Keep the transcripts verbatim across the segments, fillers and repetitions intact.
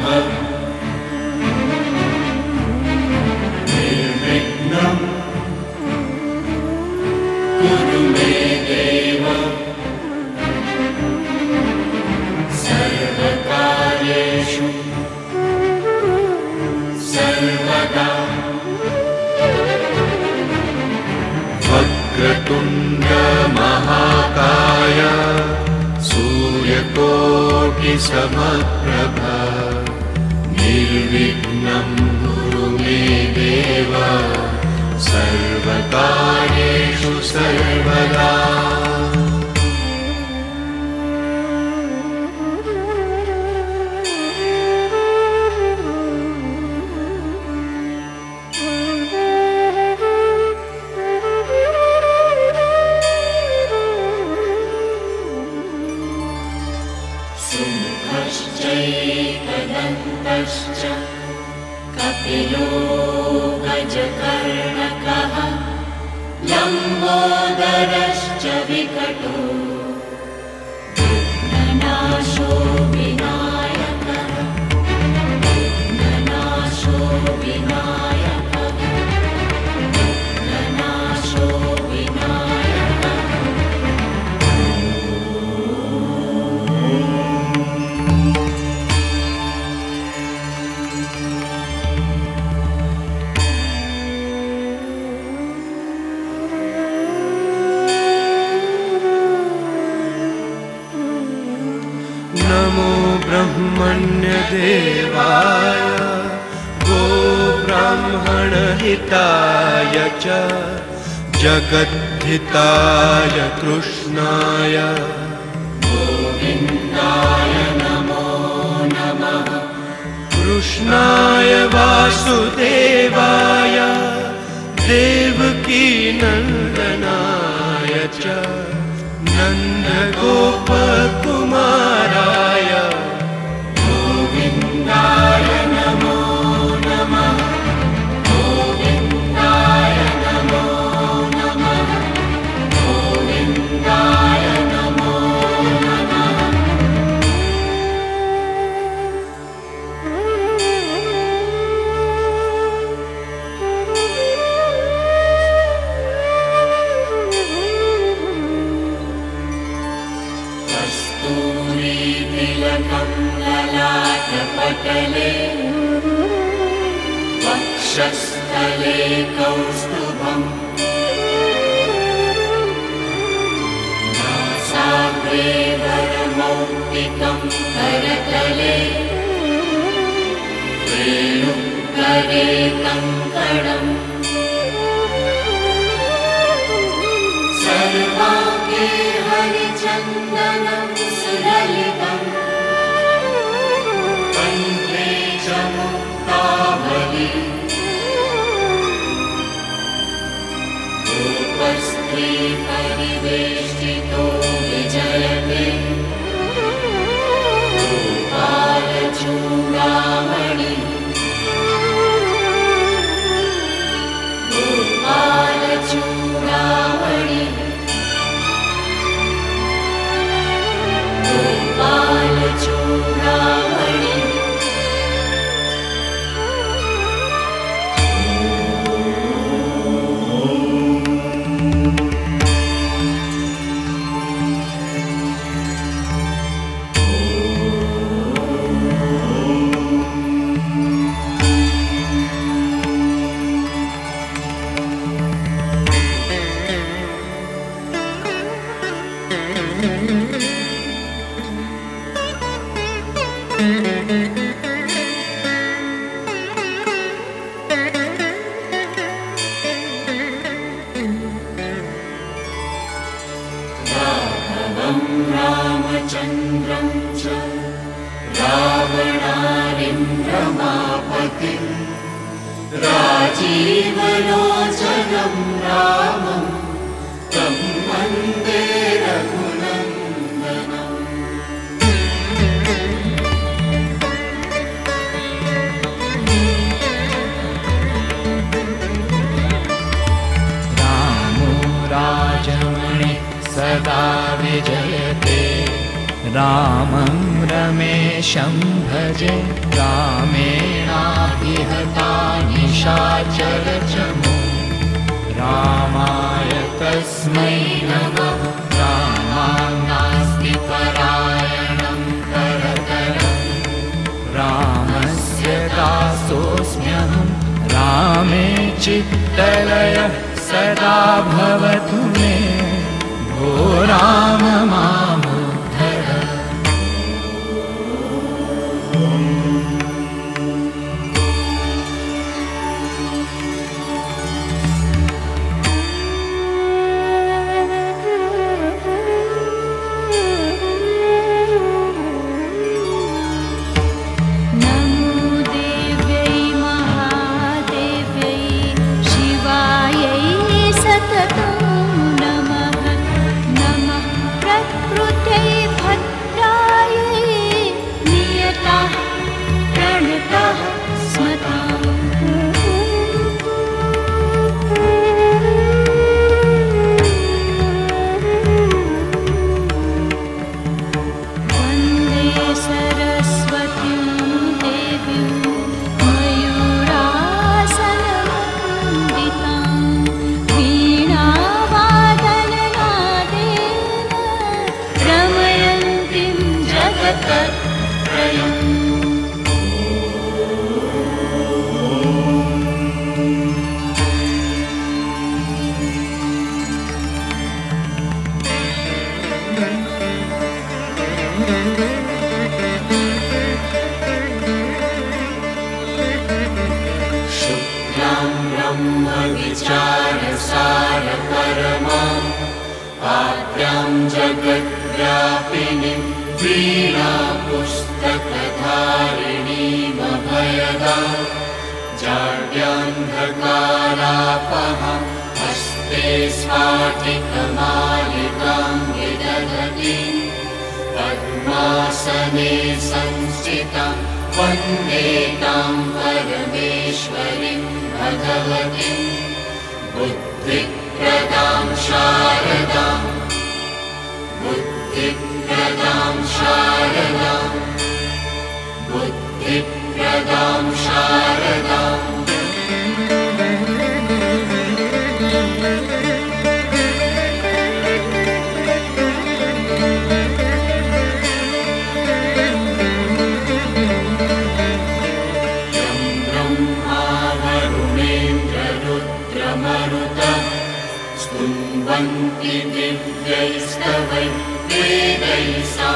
निर्विघ्नं कुरु मे देव सर्वकार्येषु सर्वदा। वक्रतुण्ड महाकाय सूर्यकोटिसमप्रभ निर्विघ्नं कुरु मे देव सर्वकार्येषु सर्वदा। सुमुखश्चैकदन्तश्च कपिलो गजकर्णकः लम्बोदरश्च विकटो विघ्ननाशो विनायकः विघ्ननाशो विनायकः विघ्ननाशो विनायकः। नमो ब्रह्मण्यदेवाय गोब्राह्मणहिताय च जगद्धिताय कृष्णाय गोविन्दाय नमो नमः। कृष्णाय वासुदेवाय देवकीनन्दनाय च नन्दगोपकुमाराय गोविन्दाय नमो नमः। गोविन्दाय नमो नमः। गोविन्दाय नमो नमः। कस्तूरीतिलकं ललाटपटले वक्षस्थले कौस्तुभम् नासाग्रे वरमौक्तिकं करतले वेणुकरे कङ्कणम् सर्वाङ्गे हरिचन्दनं सुललितम् कण्ठे च मुक्तावली गोपस्त्री परिवेष्टितो विजयते गोपालचूडामणि गोपालचूडामणि गोपालचूडामणि। राघवं रामचन्द्रं च रावणारिं रमापतिं राजीवलोचनं रामं तं वन्दे रघुनन्दनम्। रामो राजमणि सदा विजयते रामं रमेशं भजे रामेणाभिहता निशाचरचमो रामाय तस्मै नमः रामान्नास्ति परायणं परतरम् रामस्य दासोऽस्म्यहं रामे चित्तलयः सदा भवतु मे भो राम मामुद्धर जगद्व्यापिनीं वीणापुस्तकधारिणीमभयदां जाड्यान्धकारापहां हस्ते स्फाटिकमालिकां विदधतीं पद्मासने संस्थितां वन्दे तां परमेश्वरीं भगवतीं बुद्धिप्रदां शारदां बुद्धिप्रदां शारदां बुद्धिप्रदां शारदां यं ब्रह्मा वरुणेन्द्ररुद्रमरुतः स्तुवन्ति दिव्यैस्तवैः वेदैः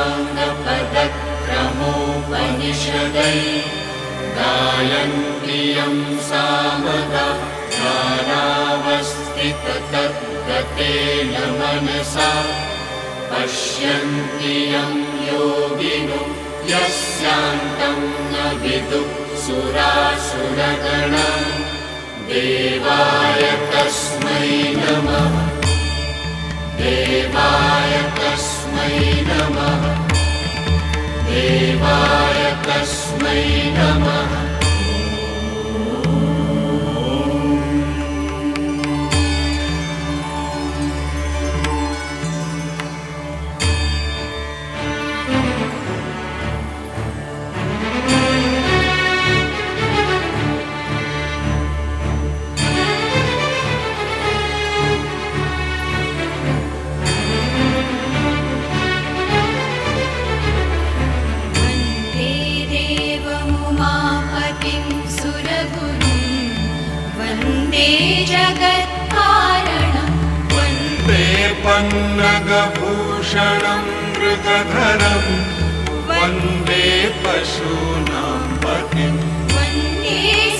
साङ्गपदक्रमोपनिषदैः गायन्ति यं सामगाः गानावस्थिततद्गतेन मनसा पश्यन्ति यं योगिनो यस्यान्तं न विदुः सुरासुरगणा देवाय तस्मै नमः देवाय तस्मै नमः देवाय तस्मै नमः पन्नगभूषणं मृगधरं वन्दे पशूनां पतिं वन्दे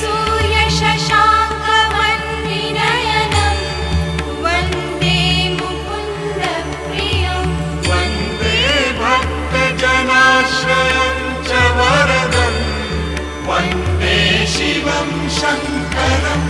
सूर्यशशाङ्कवन्निनयनं वन्दे मुकुन्दप्रियं वन्दे भक्तजनाश्रयं च वरदं वन्दे शिवं शङ्करम्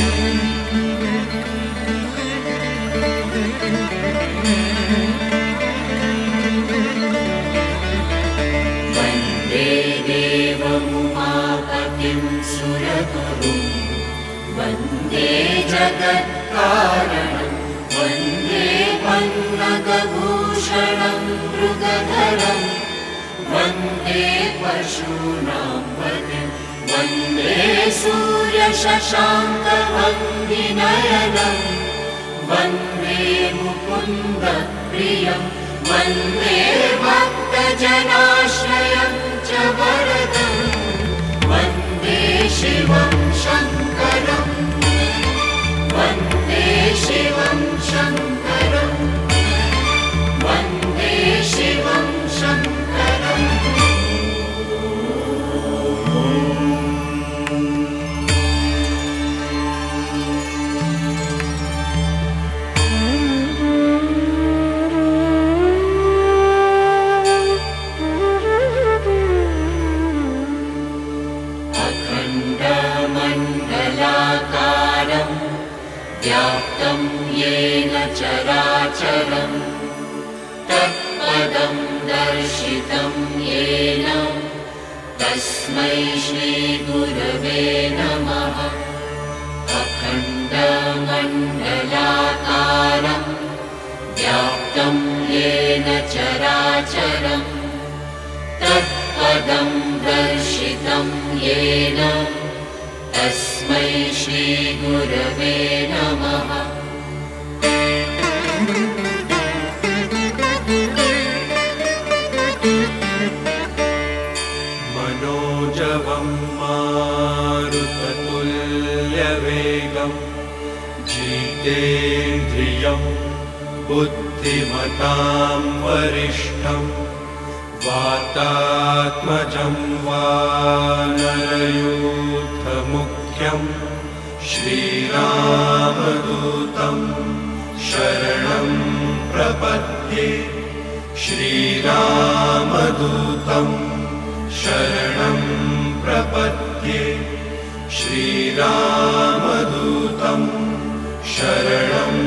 वन्दे जगत्कारणं वन्दे पन्नगभूषणं मृग मृगधरम् वन्दे पशूनां पतिं वन्दे सूर्यशशाङ्कवन्दिनयनं वन्दे मुकुन्दप्रियं वन्दे भक्तजनाश्रयं च वरदं वन्दे शिवं शङ्करं वन्दे शिवं शङ्करं वन्दे शिवं शङ्करम् अखण्डमण्डलाकारं व्याप्तं येन चराचरं तत्पदं दर्शितं येन तस्मै श्रीगुरवे नमः। अखण्डमण्डलाकारं व्याप्तं येन चराचरं तत्पदं दर्शितं येन तस्मै श्रीगुरवे नमः। मनोजवं मारुततुल्यवेगं जितेन्द्रियं बुद्धिमतां वरिष्ठं वातात्मजं वानरयूथमुख्यं श्रीरामदूतं शरणं प्रपद्ये श्रीरामदूतं शरणं प्रपद्ये श्रीरामदूतं शरणं